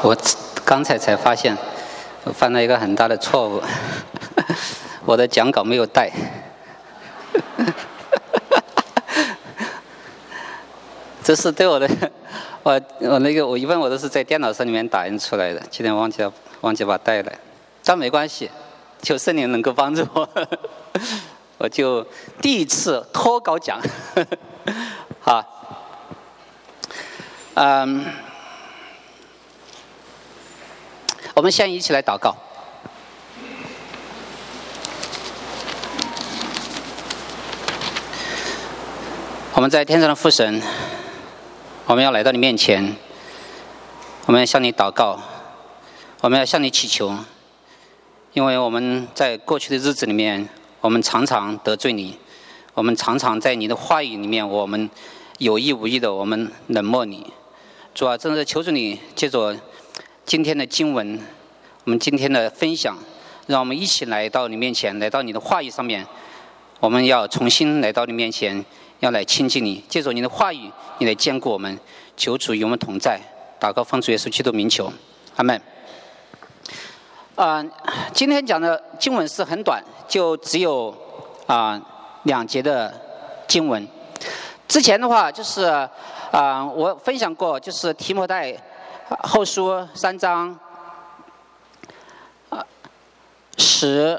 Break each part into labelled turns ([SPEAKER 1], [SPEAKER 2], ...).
[SPEAKER 1] 我刚才发现，我犯了一个很大的错误，我的讲稿没有带。这是对我的，我一般我都是在电脑上里面打印出来的，今天忘记把它带来，但没关系，求圣灵能够帮助我，我就第一次脱稿讲，好，我们先一起来祷告。我们在天上的父神，我们要来到你面前，我们要向你祷告，我们要向你祈求，因为我们在过去的日子里面，我们常常得罪你，我们常常在你的话语里面，我们有意无意的我们冷漠你。主啊，真的求主你借着今天的经文，我们今天的分享，让我们一起来到你面前，来到你的话语上面，我们要重新来到你面前，要来亲近你，借着你的话语，你来坚固我们。求主与我们同在，祷告奉主耶稣基督名求，阿们。今天讲的经文是很短，就只有2节的经文。之前的话就是我分享过，就是提摩太后书3章10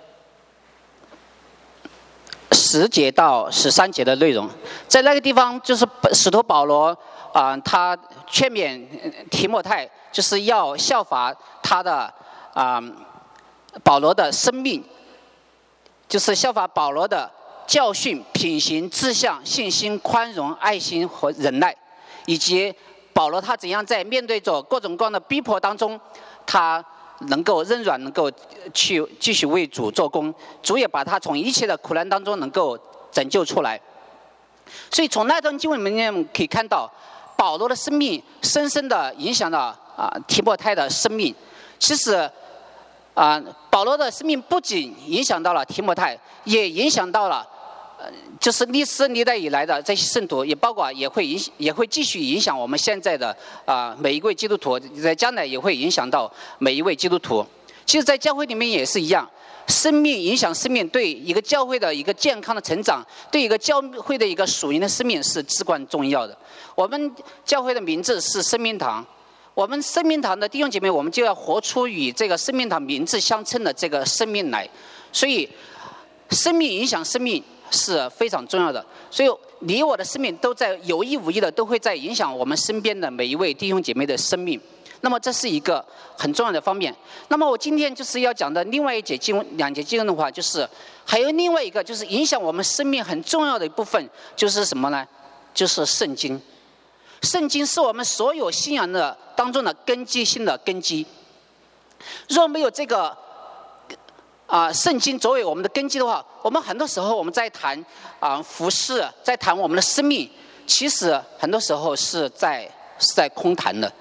[SPEAKER 1] 节到13节的内容。在那个地方，就是使徒保罗他劝勉提摩太，就是要效法他的保罗的生命，就是效法保罗的教训、品行、志向、信心、宽容、爱心和忍耐，以及保罗他怎样在面对着各种各样的逼迫当中，他能够韧软，能够去继续为主做工，主也把他从一切的苦难当中能够拯救出来。所以从那段经文里面可以看到，保罗的生命深深的影响了提摩太的生命。其实保罗的生命不仅影响到了提摩太，也影响到了就是历史历代以来的这些圣徒，也会继续影响我们现在的每一位基督徒，在将来也会影响到每一位基督徒。其实在教会里面也是一样，生命影响生命，对一个教会的一个健康的成长，对一个教会的一个属灵的生命是至关重要的。我们教会的名字是生命堂，我们生命堂的弟兄姐妹，我们就要活出与这个生命堂名字相称的这个生命来。所以生命影响生命是非常重要的，所以你我的生命都在有意无意的都会在影响我们身边的每一位弟兄姐妹的生命。那么这是一个很重要的方面。那么我今天就是要讲的另外2节经文的话，就是还有另外一个就是影响我们生命很重要的一部分，就是什么呢？就是圣经。圣经是我们所有信仰的当中的根基性的根基。若没有这个圣经作为我们的根基的话，我们很多时候我们在谈服事，在谈我们的生命，其实很多时候是在空谈的。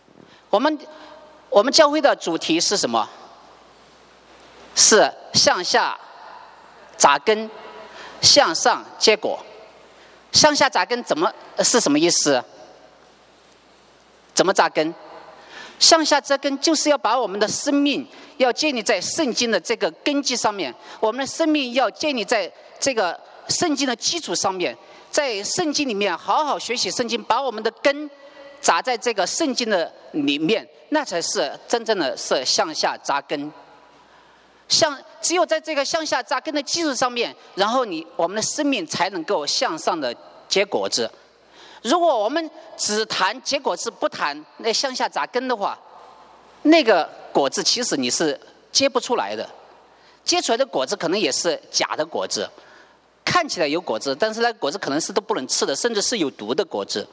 [SPEAKER 1] 我们教会的主题是什么？是向下扎根，向上结果。向下扎根是什么意思？怎么扎根？向下扎根就是要把我们的生命要建立在圣经的这个根基上面，我们的生命要建立在这个圣经的基础上面，在圣经里面好好学习圣经，把我们的根扎在这个圣经的里面，那才是真正的是向下扎根。只有在这个向下扎根的基础上面，然后我们的生命才能够向上的结果子。如果我们只谈结果子，不谈那向下扎根的话，那个果子其实你是结不出来的，结出来的果子可能也是假的果子，看起来有果子，但是那果子可能是都不能吃的，甚至是有毒的果子。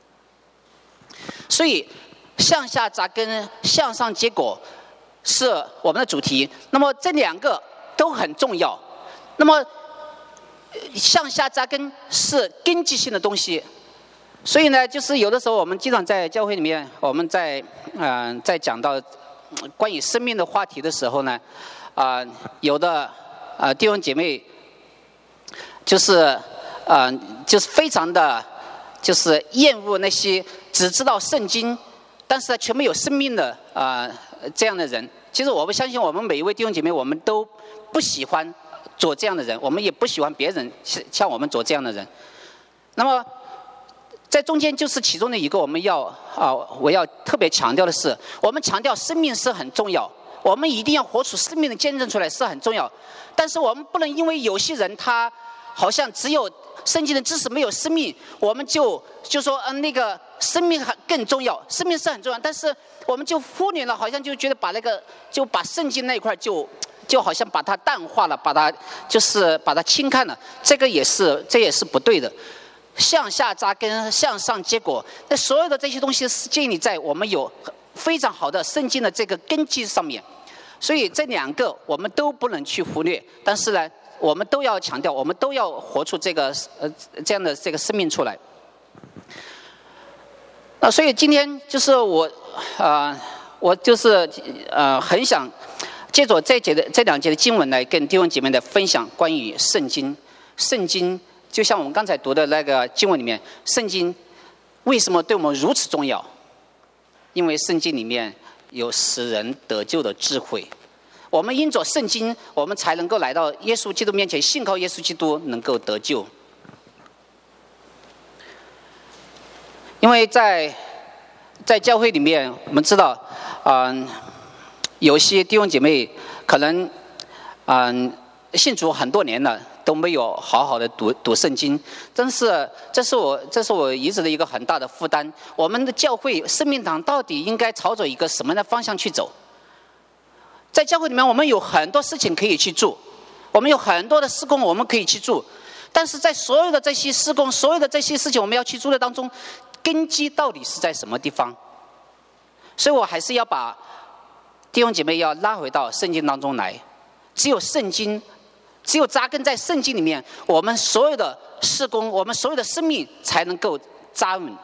[SPEAKER 1] 所以向下扎根向上结果是我们的主题。那么这2个都很重要。那么向下扎根是根基性的东西，所以呢，就是有的时候我们经常在教会里面，我们在讲到关于生命的话题的时候呢，有的弟兄姐妹就是非常的就是厌恶那些只知道圣经但是却没有生命的这样的人。其实我们相信，我们每一位弟兄姐妹，我们都不喜欢做这样的人，我们也不喜欢别人像我们做这样的人。那么在中间就是其中的一个，我要特别强调的是，我们强调生命是很重要，我们一定要活出生命的见证出来是很重要。但是我们不能因为有些人他好像只有圣经的知识没有生命，我们就说那个生命更重要，生命是很重要，但是我们就忽略了，好像就觉得把圣经那一块就好像把它淡化了，把它轻看了，这也是不对的。向下扎根，向上结果，那所有的这些东西是建立在我们有非常好的圣经的这个根基上面。所以这两个我们都不能去忽略，但是呢，我们都要强调，我们都要活出这个这样的这个生命出来。所以今天就是我就是很想借着这两节的经文来跟弟兄姐妹的分享关于圣经。圣经就像我们刚才读的那个经文里面，圣经为什么对我们如此重要？因为圣经里面有使人得救的智慧。我们因着圣经，我们才能够来到耶稣基督面前，信靠耶稣基督能够得救。因为在教会里面，我们知道，有些弟兄姐妹可能信主很多年了，都没有好好的读圣经，真是这是我一直的一个很大的负担。我们的教会生命堂到底应该朝着一个什么样的方向去走？在教会里面，我们有很多事情可以去做，我们有很多的事工我们可以去做，但是在所有的这些事工，所有的这些事情我们要去做的当中，根基到底是在什么地方？所以我还是要把弟兄姐妹要拉回到圣经当中来。只有圣经，只有扎根在圣经里面，我们所有的事工，我们所有的生命才能够扎稳。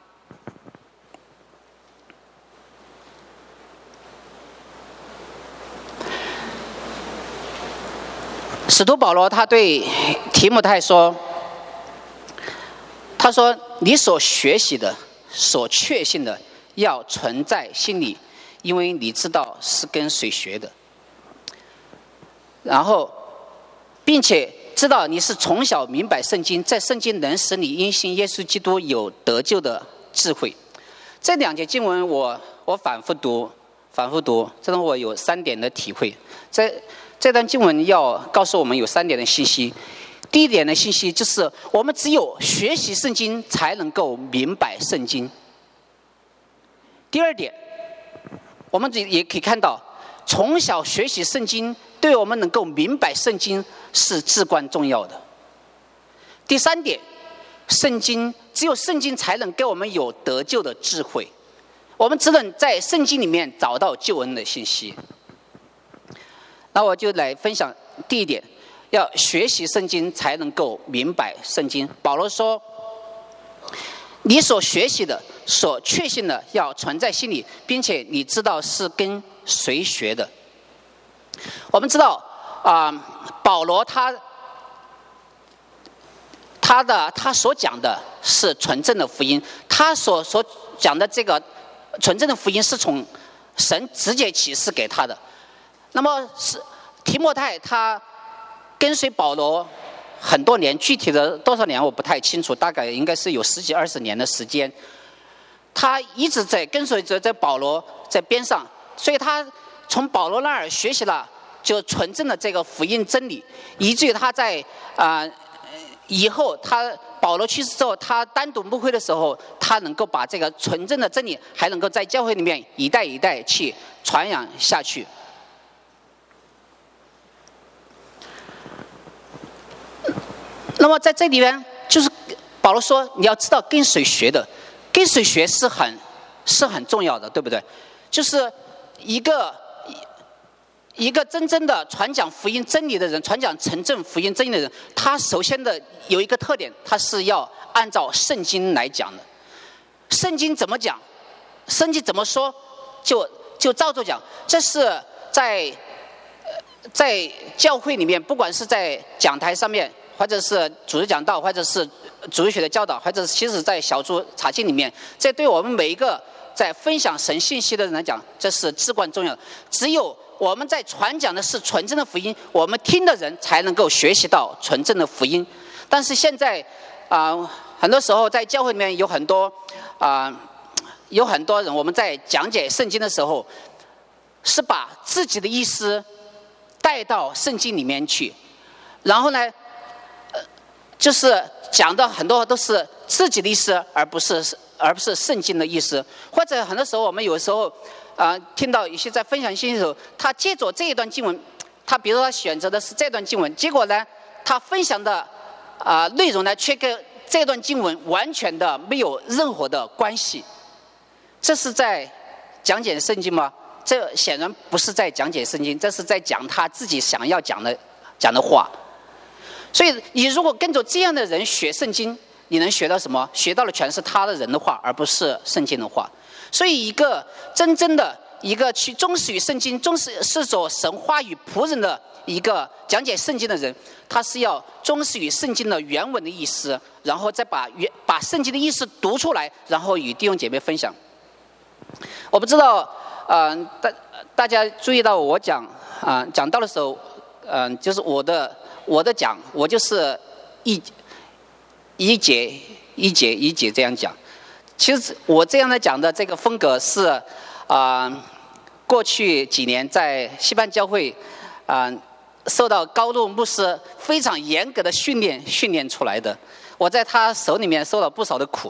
[SPEAKER 1] 使徒保罗他对提摩太说，他说你所学习的，所确信的，要存在心里，因为你知道是跟谁学的。然后并且知道你是从小明白圣经，在圣经能使你因信耶稣基督有得救的智慧。这两节经文我反复读，这让我有3点的体会。这段经文要告诉我们有3点的信息。第一点的信息就是，我们只有学习圣经才能够明白圣经。第二点，我们也可以看到，从小学习圣经对我们能够明白圣经是至关重要的。第3点，只有圣经才能给我们有得救的智慧，我们只能在圣经里面找到救恩的信息。那我就来分享第一点，要学习圣经才能够明白圣经。保罗说，你所学习的，所确信的，要存在心里，并且你知道是跟谁学的。我们知道保罗他所讲的是纯正的福音，他所讲的这个纯正的福音是从神直接启示给他的。那么是提摩太他跟随保罗很多年，具体的多少年我不太清楚，大概应该是有10几20年的时间。他一直在跟随着在保罗在边上，所以他从保罗那儿学习了就纯正的这个福音真理，以至于他在以后保罗去世之后，他单独牧会的时候，他能够把这个纯正的真理还能够在教会里面一代一代去传扬下去。那么在这里面，就是保罗说，你要知道跟谁学的，跟谁学是很重要的，对不对？就是一个真正的传讲福音真理的人，传讲纯正福音真理的人，他首先的有一个特点，他是要按照圣经来讲的。圣经怎么讲，圣经怎么说，就照着讲。这是在教会里面，不管是在讲台上面，或者是主日讲道，或者是主日学的教导，或者是其实在小组查经里面，这对我们每一个在分享神信息的人来讲，这是至关重要的。只有我们在传讲的是纯正的福音，我们听的人才能够学习到纯正的福音。但是现在很多时候在教会里面有很多人，我们在讲解圣经的时候，是把自己的意思带到圣经里面去，然后呢，就是讲的很多都是自己的意思，而不是圣经的意思。或者很多时候我们有时候听到一些在分享信息的时候，他借着这一段经文，他比如说他选择的是这段经文，结果呢，他分享的内容呢，却跟这段经文完全的没有任何的关系。这是在讲解圣经吗？这显然不是在讲解圣经，这是在讲他自己想要讲的话。所以你如果跟着这样的人学圣经，你能学到什么？学到的全是他的人的话，而不是圣经的话。所以一个真正的一个去忠实于圣经、忠实是做神话语仆人的一个讲解圣经的人，他是要忠实于圣经的原文的意思，然后再把圣经的意思读出来，然后与弟兄姐妹分享。我不知道大家注意到我讲道的时候，就是我的讲，我就是一节这样讲。其实我这样的讲的这个风格是过去几年在西班教会受到高路牧师非常严格的训练出来的。我在他手里面受了不少的苦。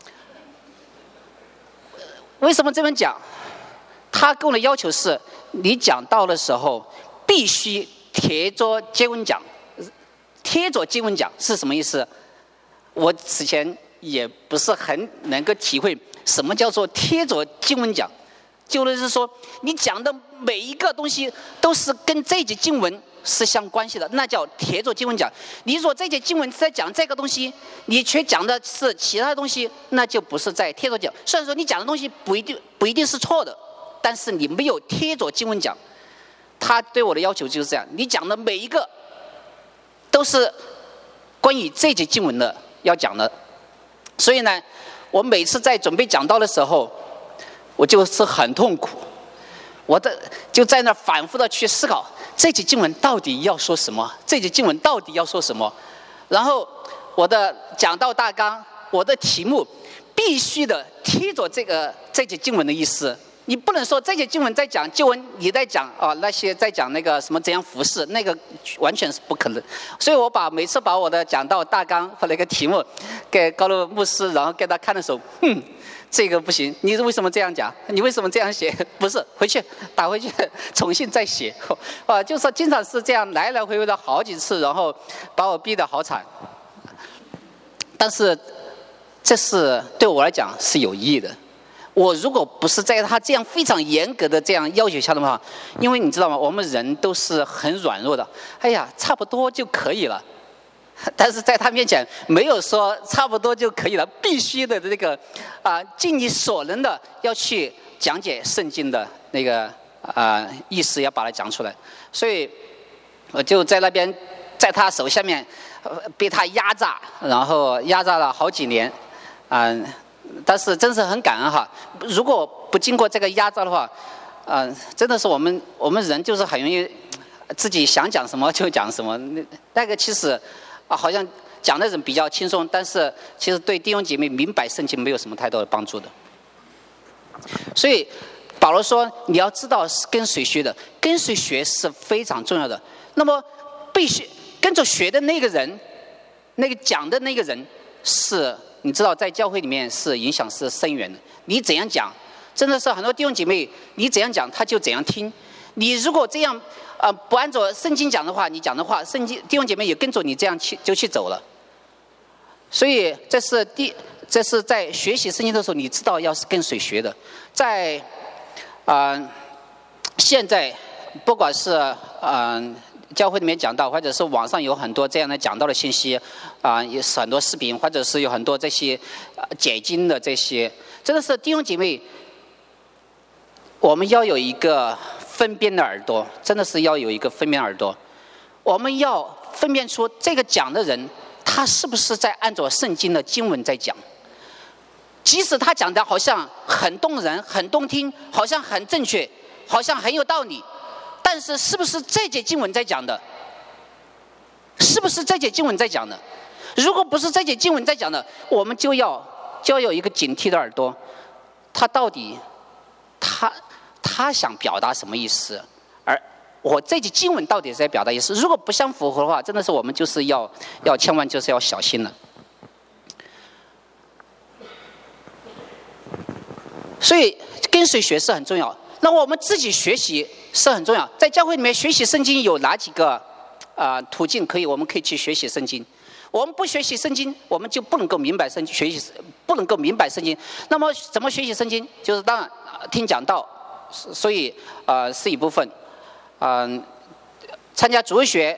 [SPEAKER 1] 为什么这么讲？他跟我的要求是，你讲道的时候必须贴着经文讲。贴着经文讲是什么意思？我此前也不是很能够体会什么叫做贴着经文讲。就是说，你讲的每一个东西都是跟这节经文是相关系的，那叫贴着经文讲。你如果这节经文在讲这个东西，你却讲的是其他的东西，那就不是在贴着讲。虽然说你讲的东西不一定是错的，但是你没有贴着经文讲。他对我的要求就是这样，你讲的每一个都是关于这节经文的要讲的。所以呢，我每次在准备讲道的时候，我就是很痛苦，就在那反复的去思考这节经文到底要说什么，这节经文到底要说什么。然后我的讲道大纲，我的题目必须的贴着这节经文的意思。你不能说这节经文在讲旧闻，你在讲那些在讲那个什么怎样服侍，那个完全是不可能。所以我每次把我的讲道大纲和那个题目给高路牧师，然后给他看的时候，这个不行，你为什么这样讲？你为什么这样写？不是，回去打回去重新再写。就是经常是这样来来回回的好几次，然后把我逼得好惨。但是这是对我来讲是有意义的。我如果不是在他这样非常严格的这样要求下的话，因为你知道吗，我们人都是很软弱的，哎呀，差不多就可以了。但是在他面前没有说差不多就可以了，必须的这个尽你所能的要去讲解圣经的那个意思，要把它讲出来。所以我就在那边在他手下面被他压榨，然后压榨了好几年但是真是很感恩哈！如果不经过这个压榨的话，真的是我们人就是很容易自己想讲什么就讲什么。那个其实好像讲的人比较轻松，但是其实对弟兄姐妹明白圣经没有什么太多的帮助的。所以保罗说，你要知道是跟谁学的，跟谁学是非常重要的。那么必须跟着学的那个人，那个讲的那个人是。你知道在教会里面是影响是深远的，你怎样讲真的是很多弟兄姐妹你怎样讲他就怎样听。你如果这样不按照圣经讲的话，你讲的话圣经弟兄姐妹也跟着你这样去走了。所以这是在学习圣经的时候，你知道要是跟谁学的。在现在不管是教会里面讲到，或者是网上有很多这样的讲道的信息也是很多视频，或者是有很多这些解经的这些，真的是弟兄姐妹，我们要有一个分辨的耳朵，真的是要有一个分辨耳朵。我们要分辨出这个讲的人他是不是在按照圣经的经文在讲。 即使他讲的好像很动人、很动听，好像很正确，好像很有道理，但是是不是这节经文在讲的？是不是这节经文在讲的？如果不是这节经文在讲的，我们就要有一个警惕的耳朵，他到底他想表达什么意思？而我这节经文到底是在表达意思？如果不相符合的话，真的是我们就是要千万就是要小心了。所以跟随学是很重要，那我们自己学习是很重要。在教会里面学习圣经有哪几个途径我们可以去学习圣经？我们不学习圣经，我们就不能够明白圣经，不能够明白圣经。那么怎么学习圣经？就是当然听讲道，所以是一部分。参加主日学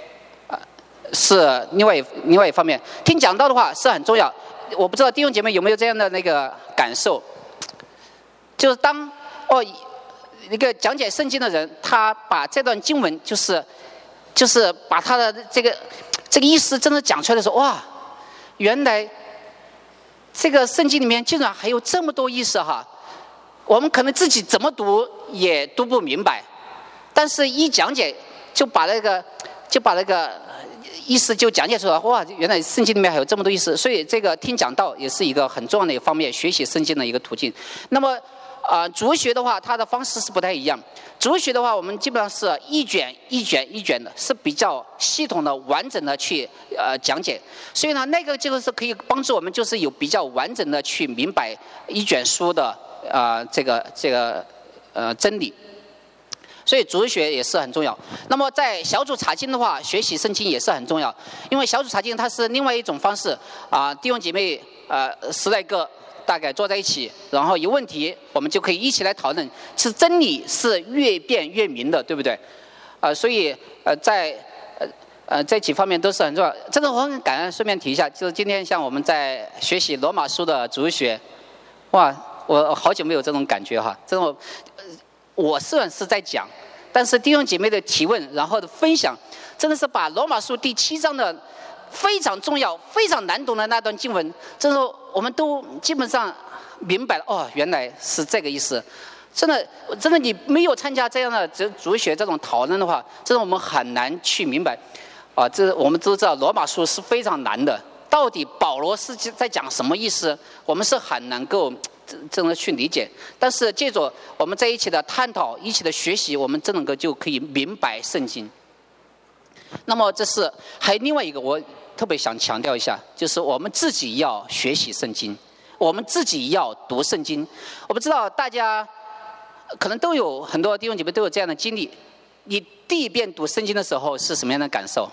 [SPEAKER 1] 是另外一方面。听讲道的话是很重要。我不知道弟兄姐妹有没有这样的那个感受？就是当一个讲解圣经的人，他把这段经文就是把他的这个意思真的讲出来的时候，哇，原来这个圣经里面竟然还有这么多意思哈！我们可能自己怎么读也读不明白，但是一讲解就把那个意思就讲解出来，哇，原来圣经里面还有这么多意思。所以这个听讲道也是一个很重要的一个方面，学习圣经的一个途径。那么主日学的话，它的方式是不太一样。主日学的话，我们基本上是一卷的，是比较系统的、完整的去讲解。所以呢，那个就是可以帮助我们，就是有比较完整的去明白一卷书的这个真理。所以主日学也是很重要。那么在小组查经的话，学习圣经也是很重要，因为小组查经它是另外一种方式弟兄姐妹10来个。大概坐在一起，然后有问题我们就可以一起来讨论。是真理是越辩越明的，对不对？所以在这几方面都是很重要。真的我很感恩，顺便提一下，就是今天像我们在学习罗马书的主日学，哇，我好久没有这种感觉哈。这种我虽然是在讲，但是弟兄姐妹的提问，然后的分享，真的是把罗马书第7章的非常重要、非常难懂的那段经文，真的我们都基本上明白了。哦，原来是这个意思。真的，你没有参加这样的主学这种讨论的话，真的我们很难去明白。这我们都知道罗马书是非常难的，到底保罗是在讲什么意思？我们是很难够真的去理解。但是借着我们在一起的探讨、一起的学习，我们真能够就可以明白圣经。那么这是还有另外一个我特别想强调一下，就是我们自己要学习圣经，我们自己要读圣经。我不知道大家可能都有很多弟兄姐妹都有这样的经历，你第一遍读圣经的时候是什么样的感受？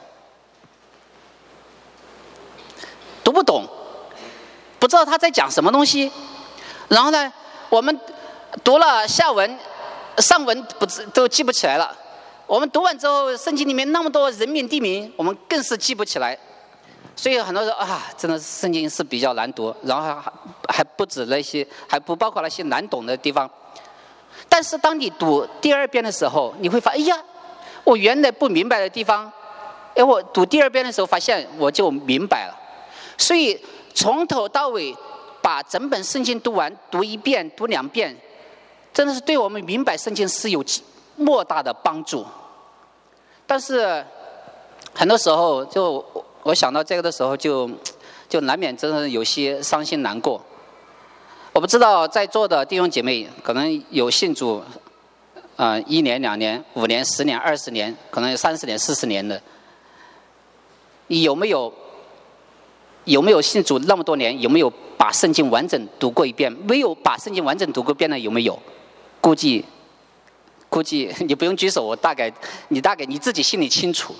[SPEAKER 1] 读不懂，不知道他在讲什么东西。然后呢，我们读了下文、上文都记不起来了。我们读完之后，圣经里面那么多人名地名，我们更是记不起来。所以很多人真的圣经是比较难读，然后还不止那些，还不包括那些难懂的地方。但是当你读第2遍的时候，你会发现，哎呀，我原来不明白的地方，我读第2遍的时候发现我就明白了。所以从头到尾把整本圣经读完，读1遍、读2遍，真的是对我们明白圣经是有莫大的帮助。但是很多时候就我想到这个的时候就难免真的有些伤心难过。我不知道在座的弟兄姐妹可能有信主1年、2年、5年、10年、20年，可能有30年、40年的，你有没有信主那么多年，有没有把圣经完整读过一遍？没有把圣经完整读过一遍的有没有？估计你不用举手，你大概你自己心里清楚。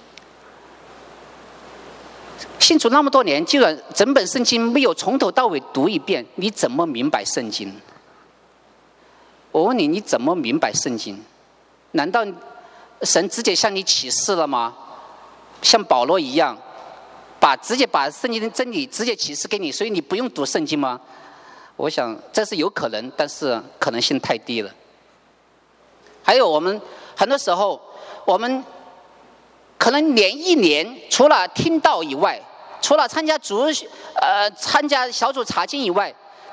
[SPEAKER 1] 信主那么多年，既然整本圣经没有从头到尾读一遍，你怎么明白圣经？我问你，你怎么明白圣经？难道神直接向你启示了吗？像保罗一样，直接把圣经的真理直接启示给你，所以你不用读圣经吗？我想这是有可能，但是可能性太低了。还有我们很多时候，我们可能连1年除了听道以外，除了参加小组查经以外，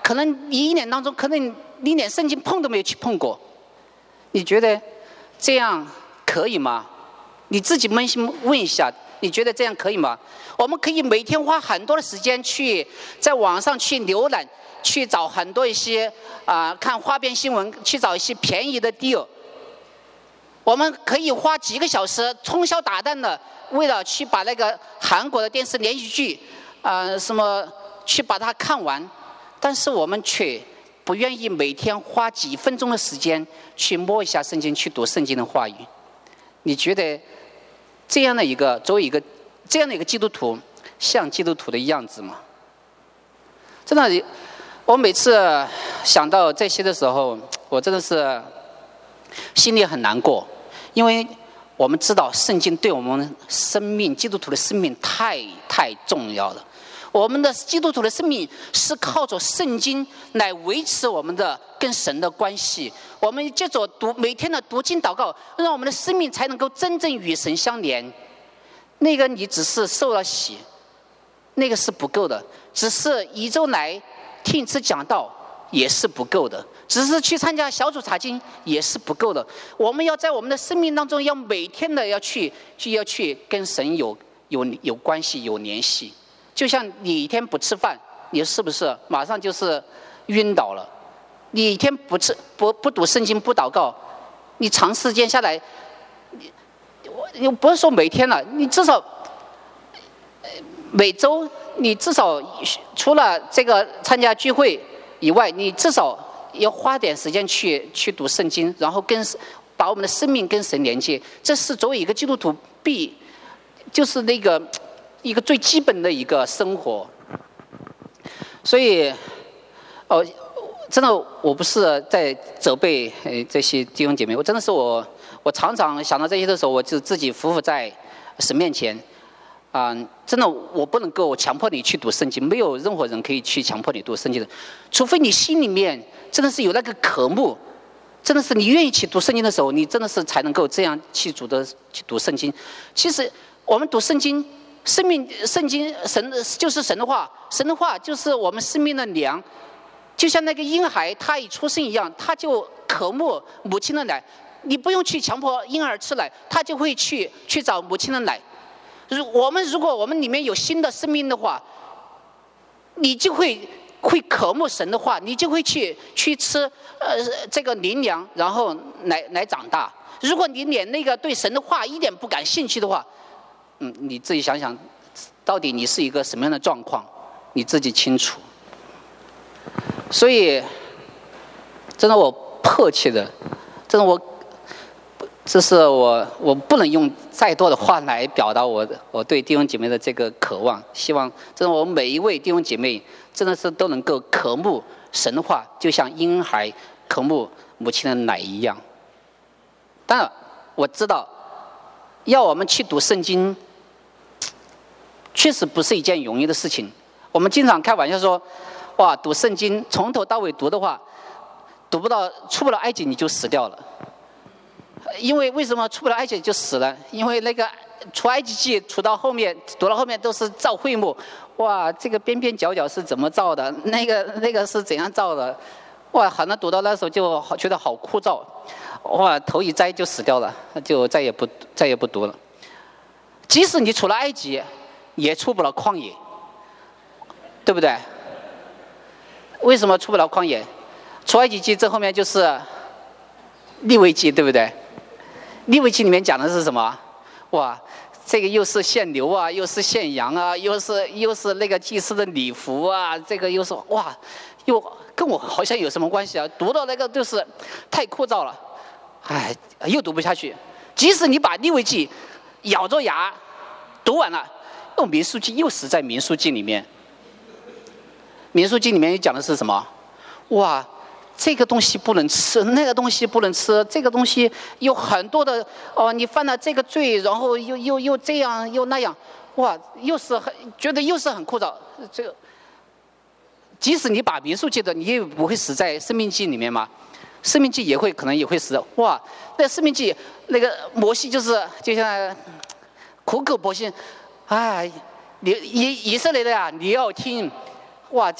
[SPEAKER 1] 可能你一年当中，可能你连圣经碰都没有去碰过。你觉得这样可以吗？你自己扪心问一下，你觉得这样可以吗？我们可以每天花很多的时间去在网上去浏览，去找很多一些看花边新闻，去找一些便宜的 deal。我们可以花几个小时通宵达旦的，为了去把那个韩国的电视连续剧什么去把它看完，但是我们却不愿意每天花几分钟的时间去摸一下圣经，去读圣经的话语。你觉得这样的一个作为一个这样的一个基督徒，像基督徒的样子吗？真的，我每次想到这些的时候，我真的是心里很难过，因为我们知道圣经对我们生命，基督徒的生命太重要了。我们的基督徒的生命是靠着圣经来维持我们的跟神的关系。我们借着每天的读经祷告，让我们的生命才能够真正与神相连。那个你只是受了洗，那个是不够的。只是一周来听一次讲道也是不够的，只是去参加小组查经也是不够的。我们要在我们的生命当中，要每天的要去跟神有关系，有联系。就像你一天不吃饭，你是不是马上就是晕倒了？你一天不读圣经不祷告，你长时间下来，你不是说每天了，你至少每周，你至少除了这个参加聚会以外，你至少要花点时间去读圣经，然后把我们的生命跟神连接。这是作为一个基督徒就是那个一个最基本的一个生活。所以真的我不是在责备这些弟兄姐妹，我真的是我常常想到这些的时候，我就自己匍匐在神面前真的我不能够强迫你去读圣经，没有任何人可以去强迫你读圣经的，除非你心里面真的是有那个渴慕，真的是你愿意去读圣经的时候，你真的是才能够这样去读圣经。其实我们读圣经，圣经神就是神的话，神的话就是我们生命的粮。就像那个婴孩他一出生一样，他就渴慕母亲的奶，你不用去强迫婴儿吃奶，他就会去找母亲的奶。如果我们里面有新的生命的话，你就会渴慕神的话，你就会去吃这个灵粮，然后来长大。如果你连那个对神的话一点不感兴趣的话，你自己想想，到底你是一个什么样的状况，你自己清楚。所以，真的我迫切的，真的这是我不能用再多的话来表达我对弟兄姐妹的这个渴望。希望真的我们每一位弟兄姐妹真的是都能够渴慕神的话，就像婴孩渴慕母亲的奶一样。当然我知道要我们去读圣经确实不是一件容易的事情。我们经常开玩笑说，哇，读圣经从头到尾读的话，出不了埃及你就死掉了。因为为什么出不了埃及就死了？因为那个出埃及记读到后面都是造会幕，哇，这个边边角角是怎么造的？那个是怎样造的？哇，好像读到那时候就觉得好枯燥，哇，头一栽就死掉了，就再也不读了。即使你出了埃及，也出不了旷野，对不对？为什么出不了旷野？出埃及记这后面就是利未记，对不对？利未记里面讲的是什么？哇，这个又是献牛啊，又是献羊啊，又是那个祭司的礼服啊，这个又是哇，又跟我好像有什么关系啊？读到那个就是太枯燥了，哎，又读不下去。即使你把利未记咬着牙读完了，民数记又死在民数记里面。民数记里面讲的是什么？哇，这个东西不能吃，那个东西不能吃，这个东西有很多的你犯了这个罪，然后又这样又那样，哇，觉得又是很枯燥。这个，即使你把民数记的，你也不会死在生命记里面嘛。生命记可能也会死的。哇，那生命记那个摩西就像苦口婆心，哎，以色列的呀，你要听。哇，就是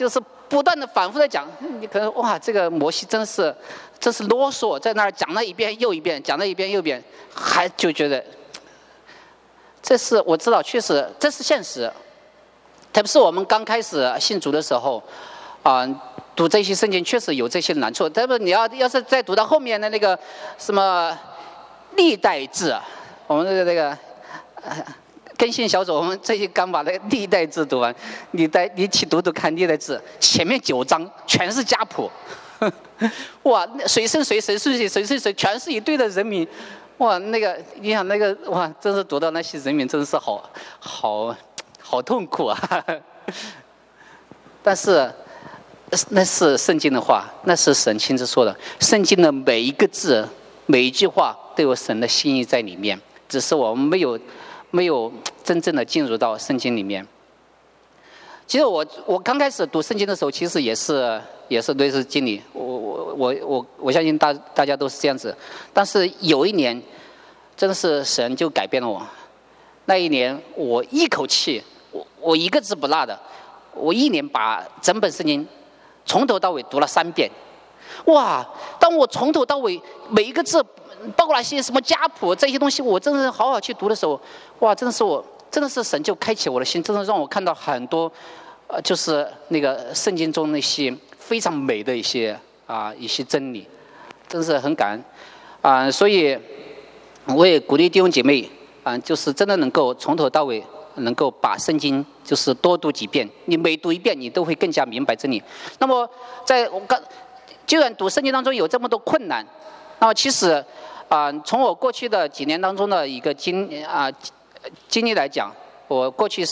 [SPEAKER 1] 不断的反复的讲，你可能哇，这个摩西真是啰嗦，在那儿讲了一遍又一遍，讲了一遍又一遍，还就觉得，这是我知道，确实这是现实。特别是我们刚开始信主的时候，读这些圣经确实有这些难处。特别你要是再读到后面的那个什么历代志，我们这个更新小组，我们这些刚把那个历代志读完，你去读看历代志，前面9章全是家谱，哇，谁生谁，谁生谁，谁生谁，全是一堆的人名，哇，那个你想那个哇，真是读到那些人名，真是好痛苦啊！但是那是圣经的话，那是神亲自说的。圣经的每一个字、每一句话都有神的心意在里面，只是我们没有真正的进入到圣经里面。其实我刚开始读圣经的时候，其实也是类似经历。我相信大家都是这样子。但是有一年，真的是神就改变了我。那一年我一口气。我一个字不落的，我1年把整本圣经从头到尾读了3遍。哇！当我从头到尾每一个字，包括那些什么家谱这些东西，我真的是好好去读的时候，哇！真的是神就开启我的心，真的让我看到很多，就是那个圣经中那些非常美的一些真理，真是很感恩所以我也鼓励弟兄姐妹就是真的能够从头到尾。能够把圣经就是多读几遍，你每读一遍，你都会更加明白真理。那么，既然读圣经当中有这么多困难，那么其实从我过去的几年当中的一个经历来讲，我过去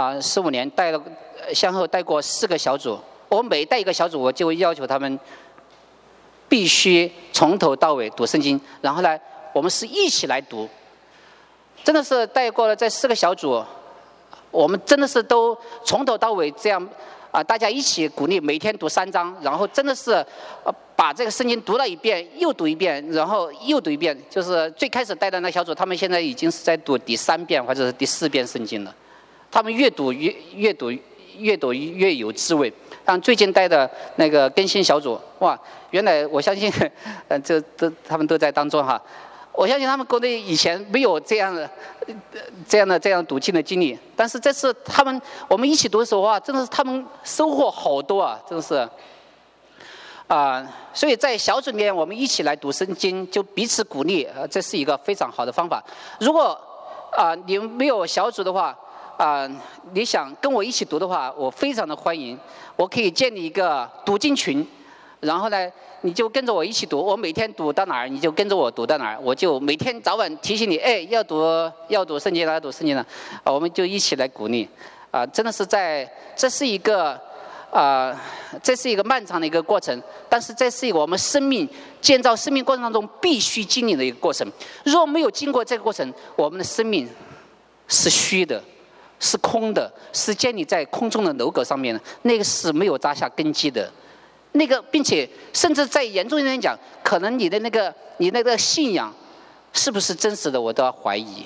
[SPEAKER 1] 15年先后带过4个小组，我每带一个小组，我就会要求他们必须从头到尾读圣经，然后呢，我们是一起来读。真的是带过了这4个小组。我们真的是都从头到尾这样大家一起鼓励，每天读3章，然后真的是把这个圣经读了一遍又读一遍，然后又读一遍。就是最开始带的那小组，他们现在已经是在读第3遍或者是第4遍圣经了。他们越读越有智慧。像最近带的那个更新小组，哇，原来我相信他们都在当中哈。我相信他们国内以前没有这样读经的经历，但是这次我们一起读的时候啊，真的是他们收获好多啊，真的是所以在小组里面我们一起来读圣经，就彼此鼓励，这是一个非常好的方法。如果你们没有小组的话你想跟我一起读的话，我非常的欢迎，我可以建立一个读经群，然后呢你就跟着我一起读，我每天读到哪儿你就跟着我读到哪儿，我就每天早晚提醒你，要读圣经了，要读圣经了，我们就一起来鼓励真的是这是一个漫长的一个过程，但是这是一个我们建造生命过程当中必须经历的一个过程。若没有经过这个过程，我们的生命是虚的，是空的，是建立在空中的楼阁上面的，那个是没有扎下根基的。那个，并且甚至在严重一点讲，可能你那个信仰是不是真实的，我都要怀疑。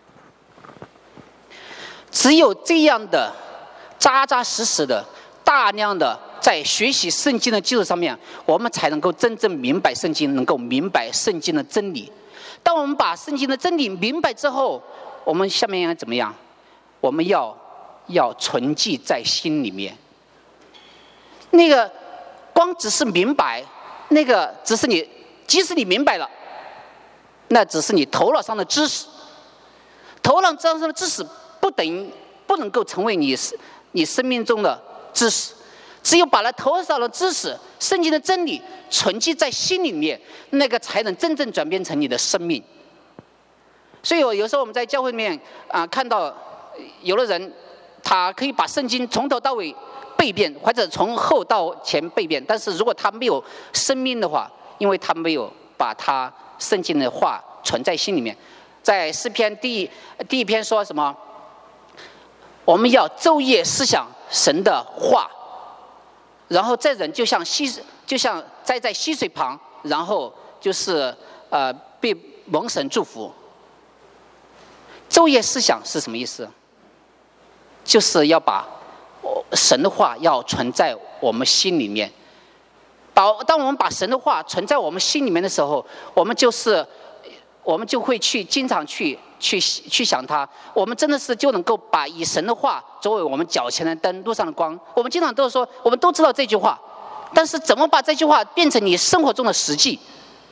[SPEAKER 1] 只有这样的扎扎实实的、大量的在学习圣经的基础上面，我们才能够真正明白圣经，能够明白圣经的真理。当我们把圣经的真理明白之后，我们下面应该怎么样？我们要存记在心里面。那个光只是明白，那个只是即使你明白了，那只是你头脑上的知识。头脑上的知识不能够成为你生命中的知识。只有把那头脑上的知识、圣经的真理存记在心里面，那个才能真正转变成你的生命。所以有时候我们在教会里面看到有的人，他可以把圣经从头到尾背一遍，或者从后到前背一遍，但是如果他没有生命的话，因为他没有把他圣经的话存在心里面。在诗篇第一篇说什么？我们要昼夜思想神的话，然后这人就像栽在溪水旁，然后就是被蒙神祝福。昼夜思想是什么意思？就是要把神的话要存在我们心里面。当我们把神的话存在我们心里面的时候，我们就会经常去想它。我们真的是就能够把以神的话作为我们脚前的灯，路上的光。我们经常都说，我们都知道这句话，但是怎么把这句话变成你生活中的实际？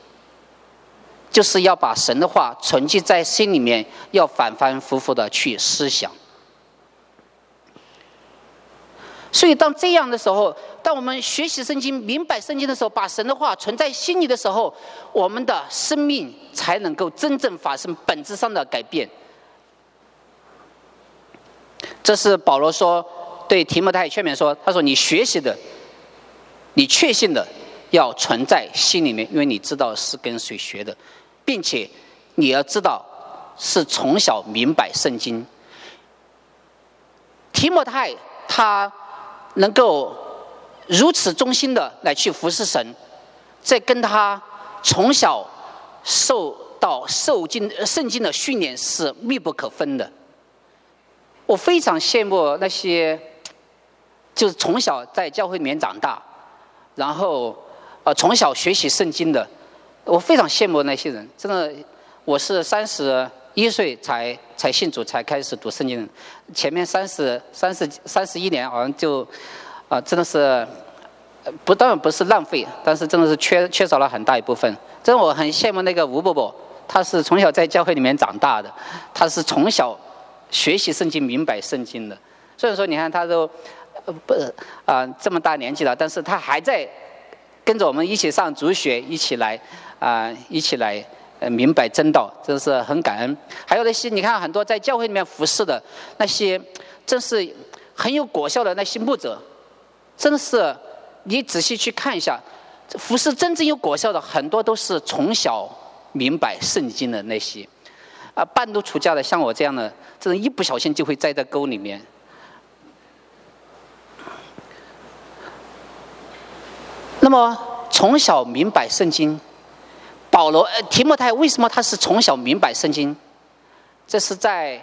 [SPEAKER 1] 就是要把神的话存记在心里面，要反反复复的去思想。所以当这样的时候，当我们学习圣经、明白圣经的时候，把神的话存在心里的时候，我们的生命才能够真正发生本质上的改变。这是保罗说对提摩太劝勉说，他说你学习的，你确信的要存在心里面，因为你知道是跟谁学的，并且你要知道是从小明白圣经。提摩太他能够如此忠心的来去服侍神，这跟他从小受圣经的训练是密不可分的。我非常羡慕那些就是从小在教会里面长大，然后从小学习圣经的，我非常羡慕那些人。真的，我是31岁才信主，才开始读圣经。前面31年好像就真的是当然不是浪费，但是真的是缺少了很大一部分。真的我很羡慕那个吴伯伯，他是从小在教会里面长大的，他是从小学习圣经、明白圣经的。虽然说你看他都这么大年纪了，但是他还在跟着我们一起上主学，一起来明白真道，真是很感恩。还有那些你看很多在教会里面服侍的那些，真是很有果效的那些牧者，真的是你仔细去看一下，服侍真正有果效的很多都是从小明白圣经的那些半路出家的，像我这样的，真的一不小心就会栽在沟里面。那么从小明白圣经，提摩太为什么他是从小明白圣经？这是在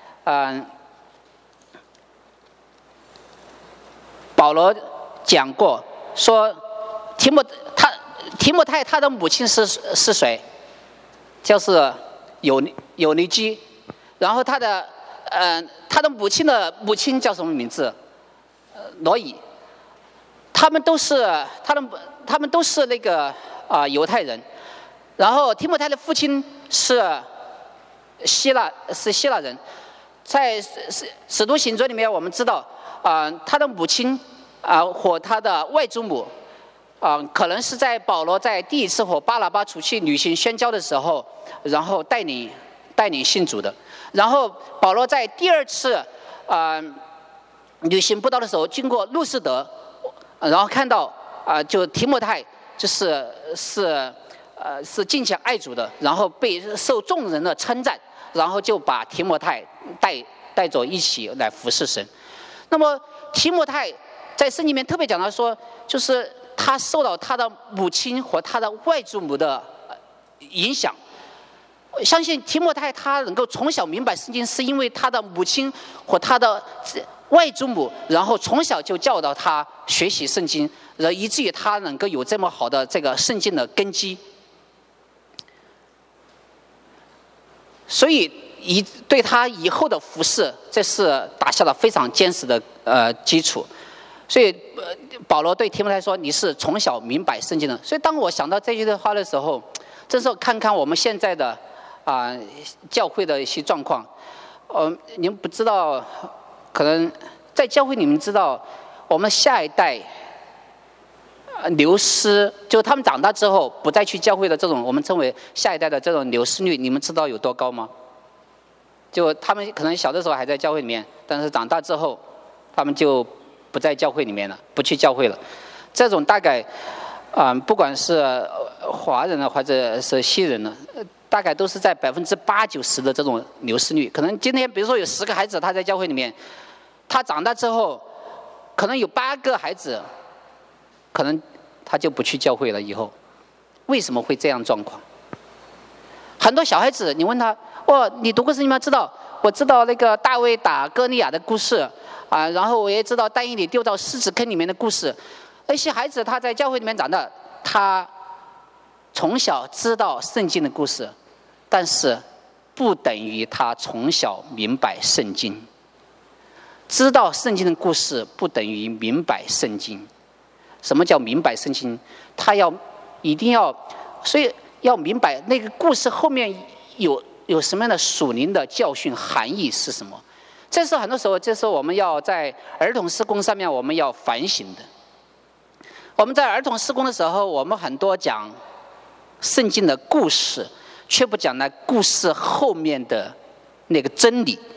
[SPEAKER 1] 保罗讲过，说提摩太他的母亲是谁？就是有尼基，然后他的母亲的母亲叫什么名字？罗以。他们都是那个犹太人。然后提摩太的父亲是希腊人。在使徒行传里面我们知道他的母亲和他的外祖母可能是在保罗在第一次和巴拿巴出去旅行宣教的时候，然后带领信主的。然后保罗在第二次旅行布道的时候，经过路斯德，然后看到就提摩太是敬虔爱主的，然后被受众人的称赞，然后就把提摩太带走一起来服侍神。那么提摩太在圣经里面特别讲到说，就是他受到他的母亲和他的外祖母的影响。相信提摩太他能够从小明白圣经，是因为他的母亲和他的外祖母，然后从小就教导他学习圣经，然后以至于他能够有这么好的这个圣经的根基。所以对他以后的服事，这是打下了非常坚实的基础。所以保罗对提摩太说：“你是从小明白圣经的。”所以当我想到这句话的时候，这时候看看我们现在的教会的一些状况。您不知道，可能在教会你们知道，我们下一代流失，就他们长大之后不再去教会的这种，我们称为下一代的这种流失率，你们知道有多高吗？就他们可能小的时候还在教会里面，但是长大之后他们就不在教会里面了，不去教会了。这种大概不管是华人呢或者是西人呢，大概都是在80%-90%的这种流失率。可能今天比如说有10个孩子他在教会里面，他长大之后可能有8个孩子可能他就不去教会了。以后为什么会这样状况？很多小孩子你问他，你读过圣经吗？知道。 我知道那个大卫打歌利亚的故事啊，然后我也知道但以理丢到狮子坑里面的故事。那些孩子他在教会里面长大，他从小知道圣经的故事，但是不等于他从小明白圣经。知道圣经的故事不等于明白圣经。什么叫明白圣经？他一定要，所以要明白那个故事后面有什么样的属灵的教训含义是什么。这是很多时候，这是我们要在儿童事工上面我们要反省的。我们在儿童事工的时候，我们很多讲圣经的故事，却不讲那故事后面的那个真理。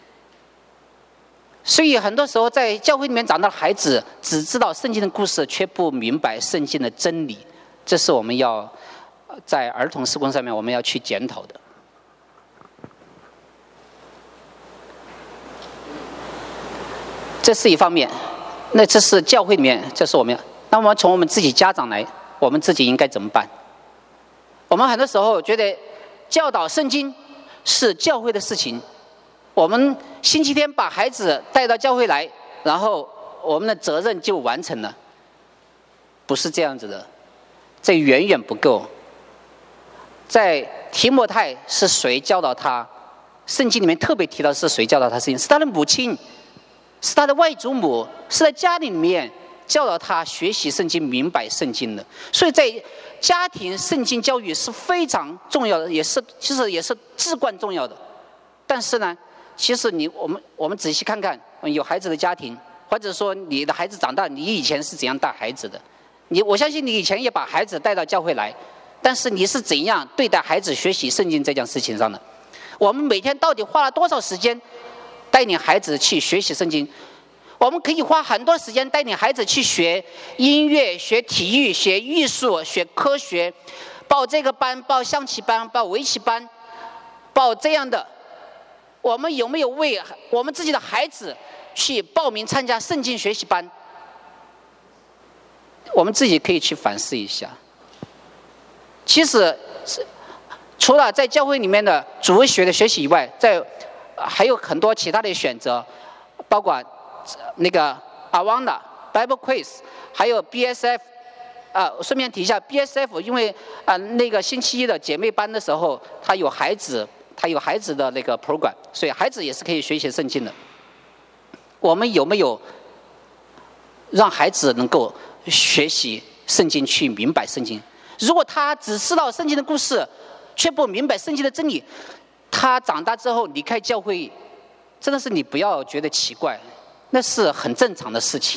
[SPEAKER 1] 所以很多时候在教会里面长大的孩子只知道圣经的故事，却不明白圣经的真理。这是我们要在儿童事工上面我们要去检讨的。这是一方面，那这是教会里面，这是我们。那么从我们自己家长来，我们自己应该怎么办？我们很多时候觉得教导圣经是教会的事情，我们星期天把孩子带到教会来，然后我们的责任就完成了。不是这样子的，这远远不够。在提摩太是谁教导他？圣经里面特别提到是谁教导他事情？是他的母亲，是他的外祖母，是在家里面教导他学习圣经、明白圣经的。所以在家庭圣经教育是非常重要的，其实也是至关重要的。但是呢，其实我们仔细看看，有孩子的家庭，或者说你的孩子长大，你以前是怎样带孩子的？我相信你以前也把孩子带到教会来，但是你是怎样对待孩子学习圣经这件事情上的？我们每天到底花了多少时间带领孩子去学习圣经？我们可以花很多时间带领孩子去学音乐、学体育、学艺术、学科学，报这个班、报象棋班、报围棋班，报这样的。我们有没有为我们自己的孩子去报名参加圣经学习班？我们自己可以去反思一下。其实除了在教会里面的主日学的学习以外，还有很多其他的选择，包括那个 Awana、Bible Quiz， 还有 BSF。顺便提一下 BSF， 因为那个星期一的姐妹班的时候，他有孩子的那个 program， 所以孩子也是可以学习圣经的。我们有没有让孩子能够学习圣经，去明白圣经？如果他只知道圣经的故事，却不明白圣经的真理，他长大之后离开教会，真的是你不要觉得奇怪，那是很正常的事情。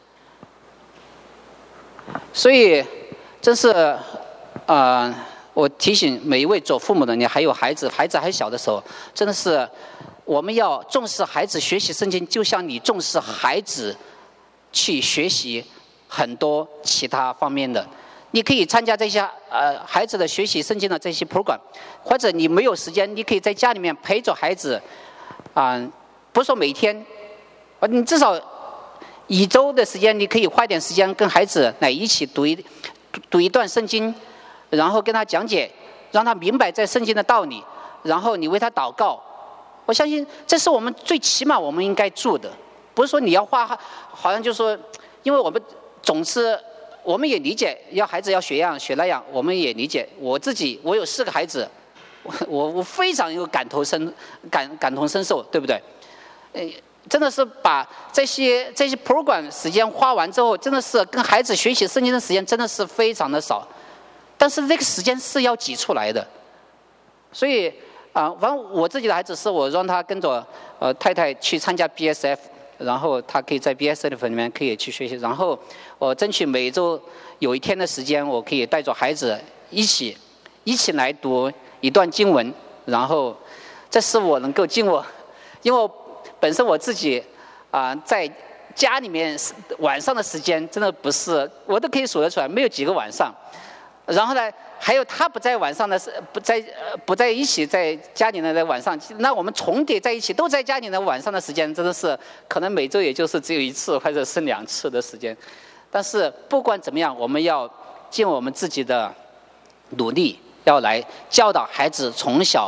[SPEAKER 1] 所以真是我提醒每一位做父母的，你还有孩子还小的时候，真的是我们要重视孩子学习圣经，就像你重视孩子去学习很多其他方面的。你可以参加这些孩子的学习圣经的这些 program， 或者你没有时间，你可以在家里面陪着孩子不是说每天，你至少一周的时间，你可以花点时间跟孩子来一起读一段圣经，然后跟他讲解，让他明白这圣经的道理，然后你为他祷告。我相信这是我们最起码我们应该做的，不是说你要花，好像就是说，因为我们总是我们也理解要孩子要学样学那样，我们也理解。我有4个孩子，我非常有感同身受，对不对？真的是把这些 program 时间花完之后，真的是跟孩子学习圣经的时间真的是非常的少，但是这个时间是要挤出来的。所以反正我自己的孩子是我让他跟着太太去参加 BSF， 然后他可以在 BSF 里面可以去学习，然后我争取每周有一天的时间，我可以带着孩子一起来读一段经文，然后这是我能够尽我，因为本身我自己在家里面晚上的时间真的不是我都可以数得出来，没有几个晚上。然后呢，还有他不在晚上的不在一起，在家里的晚上，那我们重叠在一起，都在家里的晚上的时间，真的是可能每周也就是只有1次或者是2次的时间。但是不管怎么样，我们要尽我们自己的努力，要来教导孩子从小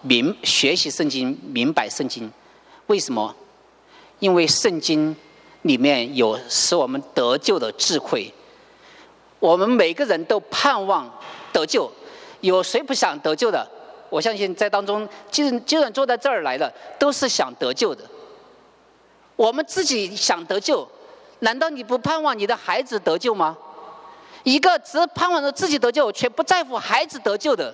[SPEAKER 1] 学习圣经、明白圣经。为什么？因为圣经里面有使我们得救的智慧。我们每个人都盼望得救，有谁不想得救的？我相信在当中，即使坐在这儿来的，都是想得救的。我们自己想得救，难道你不盼望你的孩子得救吗？一个只盼望着自己得救，却不在乎孩子得救的，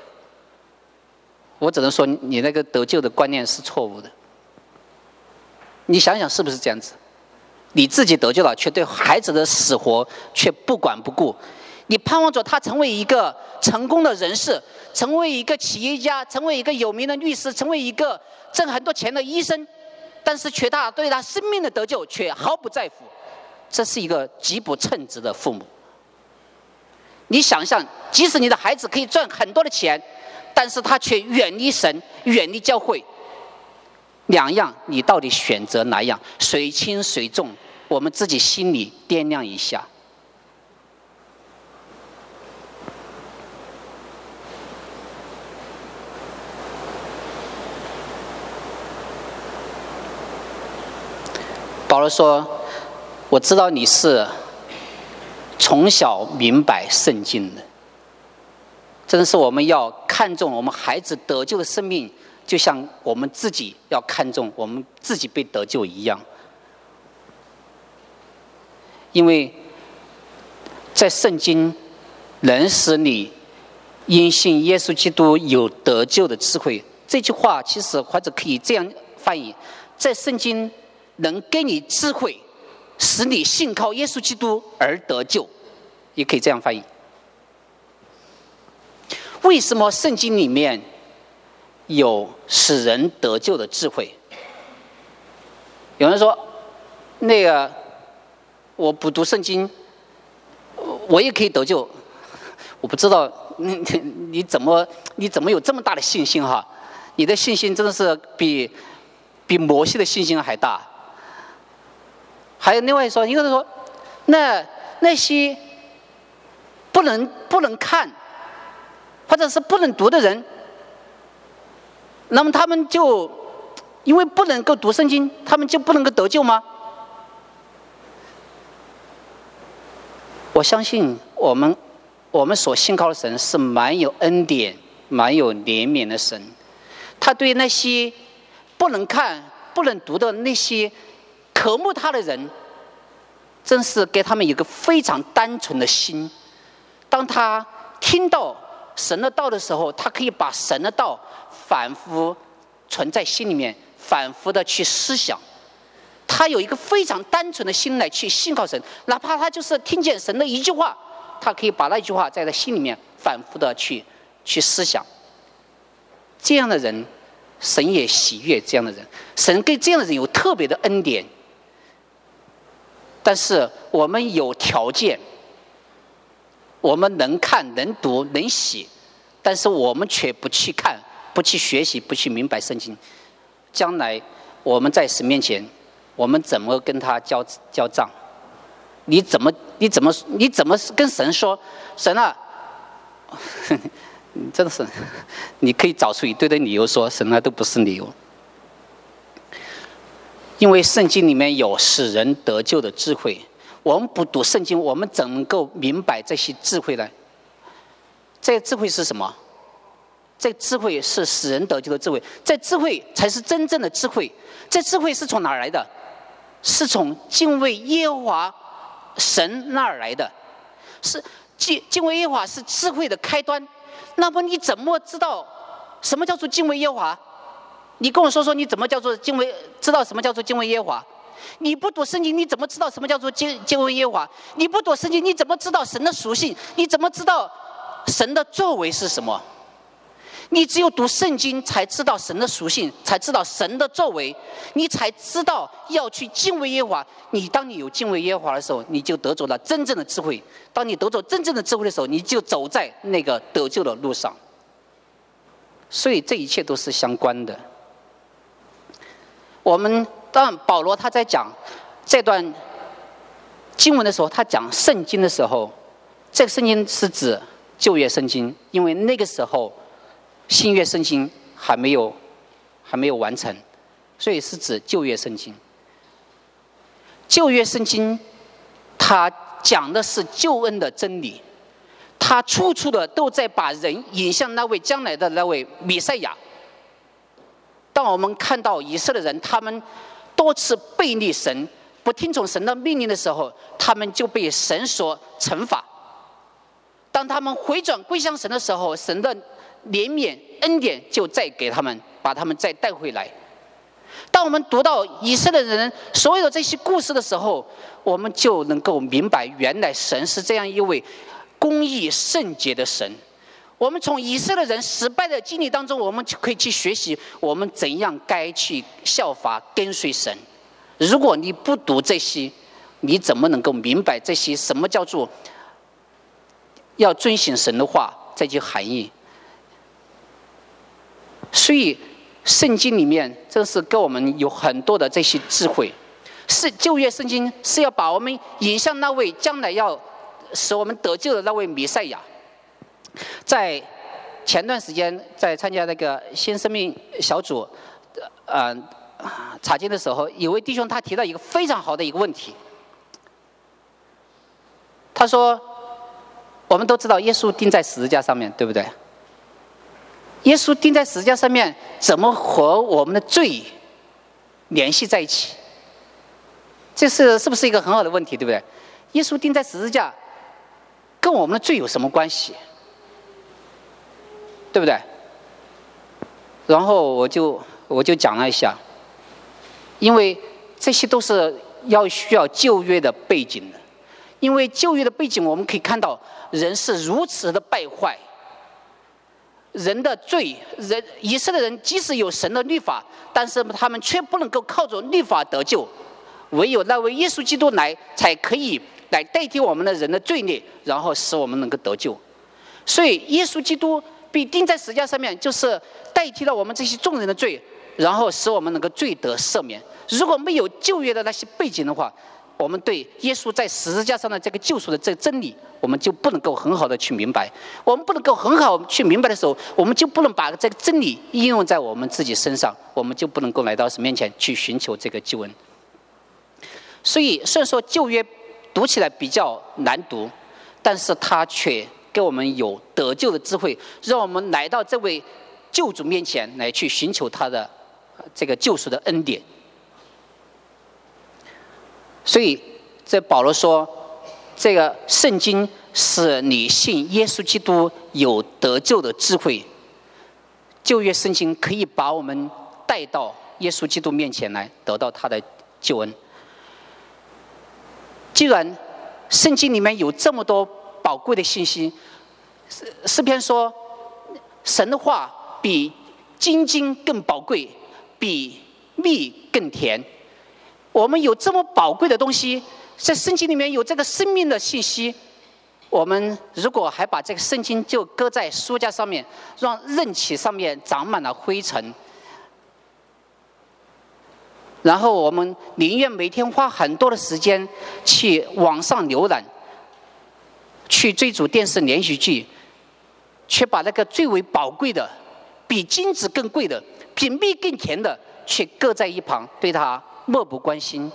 [SPEAKER 1] 我只能说你那个得救的观念是错误的。你想想是不是这样子？你自己得救了，却对孩子的死活却不管不顾。你盼望着他成为一个成功的人士，成为一个企业家，成为一个有名的律师，成为一个挣很多钱的医生，但是却对他生命的得救却毫不在乎。这是一个极不称职的父母。你想象，即使你的孩子可以赚很多的钱，但是他却远离神，远离教会，两样你到底选择哪样？谁轻谁重？我们自己心里掂量一下。保罗说：“我知道你是从小明白圣经的。”真的是我们要看重我们孩子得救的生命，就像我们自己要看重我们自己被得救一样。因为在圣经能使你因信耶稣基督有得救的智慧，这句话其实或者可以这样翻译：在圣经能给你智慧，使你信靠耶稣基督而得救，也可以这样翻译。为什么圣经里面有使人得救的智慧？有人说，那个我不读圣经，我也可以得救。我不知道你怎么有这么大的信心哈？你的信心真的是比摩西的信心还大。还有另外说，一个人说，那些不能看，或者是不能读的人，那么他们就因为不能够读圣经，他们就不能够得救吗？我相信我们所信靠的神是蛮有恩典、蛮有怜悯的神。他对那些不能看、不能读的那些渴慕他的人，真是给他们一个非常单纯的心。当他听到神的道的时候，他可以把神的道反复存在心里面，反复的去思想。他有一个非常单纯的心来去信靠神，哪怕他就是听见神的一句话，他可以把那句话在他心里面反复的去思想。这样的人，神也喜悦这样的人，神给这样的人有特别的恩典。但是我们有条件，我们能看、能读、能写，但是我们却不去看、不去学习、不去明白圣经。将来我们在神面前，我们怎么跟他交账？你怎么跟神说？神啊，真的是，你可以找出一堆的理由说神啊，都不是理由。因为圣经里面有使人得救的智慧，我们不读圣经，我们怎能够明白这些智慧呢？这智慧是什么？这智慧是使人得救的智慧，这智慧才是真正的智慧。这智慧是从哪儿来的？是从敬畏耶和华神那儿来的。是敬畏耶和华是智慧的开端。那么你怎么知道什么叫做敬畏耶和华？你跟我说说，你怎么知道什么叫做敬畏耶和华？你不读圣经，你怎么知道什么叫做敬畏耶和华？你不读圣经，你怎么知道神的属性？你怎么知道神的作为是什么？你只有读圣经，才知道神的属性，才知道神的作为，你才知道要去敬畏耶和华。当你有敬畏耶和华的时候，你就得着了真正的智慧。当你得着真正的智慧的时候，你就走在那个得救的路上。所以这一切都是相关的。当保罗他在讲这段经文的时候，他讲圣经的时候，这个圣经是指旧约圣经，因为那个时候新约圣经还没有完成，所以是指旧约圣经。旧约圣经它讲的是救恩的真理，它处处的都在把人引向那位将来的那位弥赛亚。当我们看到以色列人他们多次背逆神，不听从神的命令的时候，他们就被神所惩罚。当他们回转归向神的时候，神的怜悯恩典就再给他们，把他们再带回来。当我们读到以色列人所有的这些故事的时候，我们就能够明白，原来神是这样一位公义圣洁的神。我们从以色列人失败的经历当中，我们就可以去学习我们怎样该去效法跟随神。如果你不读这些，你怎么能够明白这些什么叫做要遵行神的话这些含义？所以圣经里面真是给我们有很多的这些智慧。是旧约圣经是要把我们引向那位将来要使我们得救的那位弥赛亚。在前段时间在参加那个新生命小组查经的时候，有位弟兄他提到一个非常好的一个问题。他说我们都知道耶稣钉在十字架上面，对不对？耶稣钉在十字架上面怎么和我们的罪联系在一起？这是不是一个很好的问题，对不对？耶稣钉在十字架跟我们的罪有什么关系？对不对？然后我就讲了一下，因为这些都是需要旧约的背景的。因为旧约的背景我们可以看到，人是如此的败坏，人的罪，以色列人即使有神的律法，但是他们却不能够靠着律法得救，唯有那位耶稣基督来，才可以来代替我们的人的罪孽，然后使我们能够得救。所以耶稣基督被钉在十字架上面，就是代替了我们这些众人的罪，然后使我们能够罪得赦免。如果没有旧约的那些背景的话，我们对耶稣在十字架上的这个救赎的这个真理，我们就不能够很好的去明白。我们不能够很好去明白的时候，我们就不能把这个真理应用在我们自己身上，我们就不能够来到神面前去寻求这个救恩。所以虽然说旧约读起来比较难读，但是它却给我们有得救的智慧，让我们来到这位救主面前来去寻求他的这个救赎的恩典。所以这保罗说，这个圣经使你信耶稣基督有得救的智慧。旧约圣经可以把我们带到耶稣基督面前来，得到他的救恩。既然圣经里面有这么多宝贵的信息，诗篇说神的话比金经更宝贵，比蜜更甜。我们有这么宝贵的东西，在圣经里面有这个生命的信息，我们如果还把这个圣经就搁在书架上面，让刃起上面长满了灰尘，然后我们宁愿每天花很多的时间去网上浏览，去追逐电视连续剧，却把那个最为宝贵的，比金子更贵的，比蜜更甜的，却搁在一旁，对它漠不关心。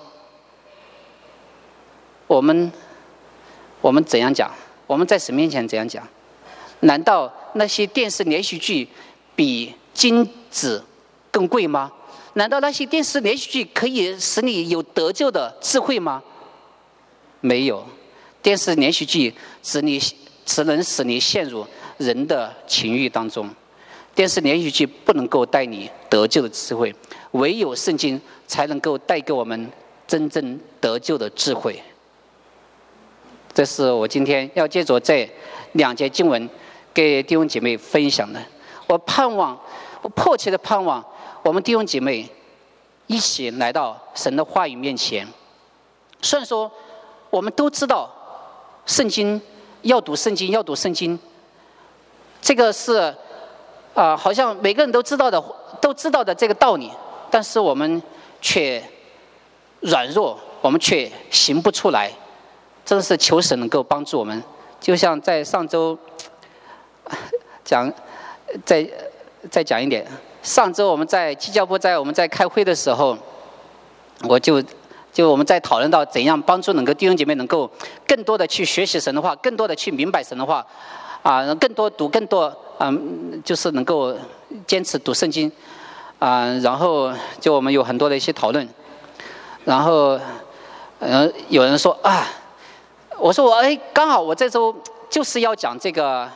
[SPEAKER 1] 我们怎样讲？我们在神面前怎样讲？难道那些电视连续剧比金子更贵吗？难道那些电视连续剧可以使你有得救的智慧吗？没有，电视连续剧只能使你陷入人的情欲当中。电视连续剧不能够带你得救的智慧，唯有圣经才能够带给我们真正得救的智慧。这是我今天要借着这2节经文给弟兄姐妹分享的。我迫切的盼望我们弟兄姐妹一起来到神的话语面前。虽然说我们都知道圣经要读圣经，这个是好像每个人都知道的这个道理，但是我们却软弱，我们却行不出来。真是求神能够帮助我们。就像在上周再讲一点， 上周我们在基教部我们在开会的时候，我们在讨论到怎样帮助能够弟兄姐妹能够更多的去学习神的话，更多的去明白神的话，更多读更多，就是能够坚持读圣经，然后就我们有很多的一些讨论，然后有人说我说刚好我这周就是要讲这段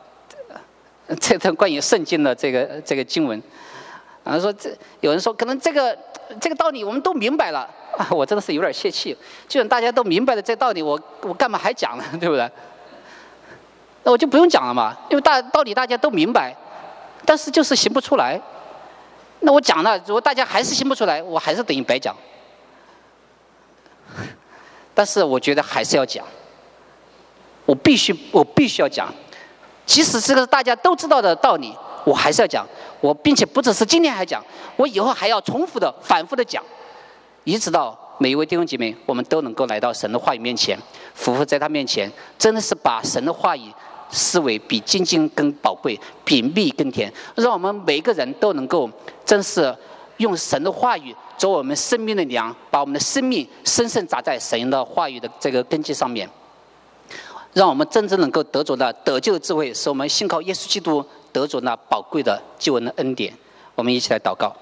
[SPEAKER 1] 关于圣经的这个经文，然后说有人说可能这个道理我们都明白了，我真的是有点泄气，既然大家都明白了这道理，我干嘛还讲呢？对不对？那我就不用讲了嘛，因为道理大家都明白，但是就是行不出来。那我讲了，如果大家还是行不出来，我还是等于白讲。但是我觉得还是要讲，我必须要讲，即使这个大家都知道的道理，我还是要讲。并且不只是今天还讲，我以后还要重复的、反复的讲，一直到每一位弟兄姐妹，我们都能够来到神的话语面前，匍匐在他面前，真的是把神的话语视为比金金更宝贵，比蜜更甜，让我们每一个人都能够真是用神的话语做我们生命的粮，把我们的生命深深扎在神的话语的这个根基上面，让我们真正能够得着那得救的智慧，使我们信靠耶稣基督得着那宝贵的救恩的恩典。我们一起来祷告。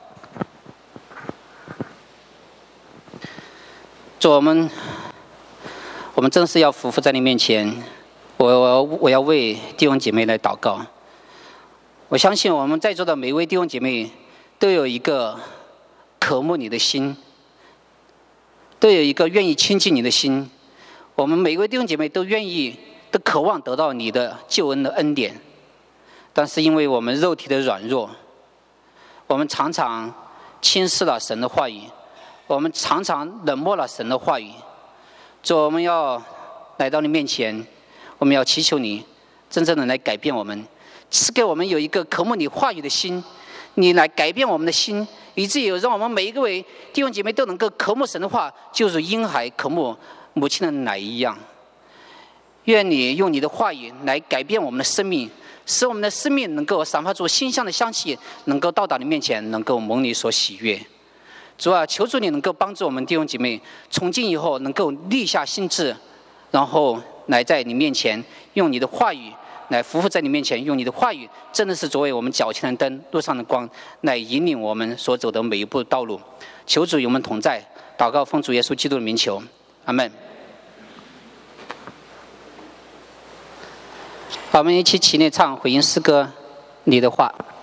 [SPEAKER 1] 主，我们真是要匍匐在你面前，我要为弟兄姐妹来祷告。我相信我们在座的每一位弟兄姐妹都有一个渴慕你的心，都有一个愿意亲近你的心。我们每一位弟兄姐妹都渴望得到你的救恩的恩典，但是因为我们肉体的软弱，我们常常轻视了神的话语，我们常常冷漠了神的话语。主，我们要来到你面前，我们要祈求你真正的来改变我们，赐给我们有一个渴慕你话语的心，你来改变我们的心，以至于让我们每一位弟兄姐妹都能够渴慕神的话，就如婴孩渴慕母亲的奶一样。愿你用你的话语来改变我们的生命，使我们的生命能够散发出馨香的香气，能够到达你面前，能够蒙你所喜悦。主啊，求主你能够帮助我们弟兄姐妹从今以后能够立下心志，然后来在你面前用你的话语来匍匐在你面前，用你的话语真的是作为我们脚前的灯，路上的光，来引领我们所走的每一步道路。求主与我们同在，祷告奉主耶稣基督的名求，阿们。好，我们一起起立唱回应诗歌，你的话。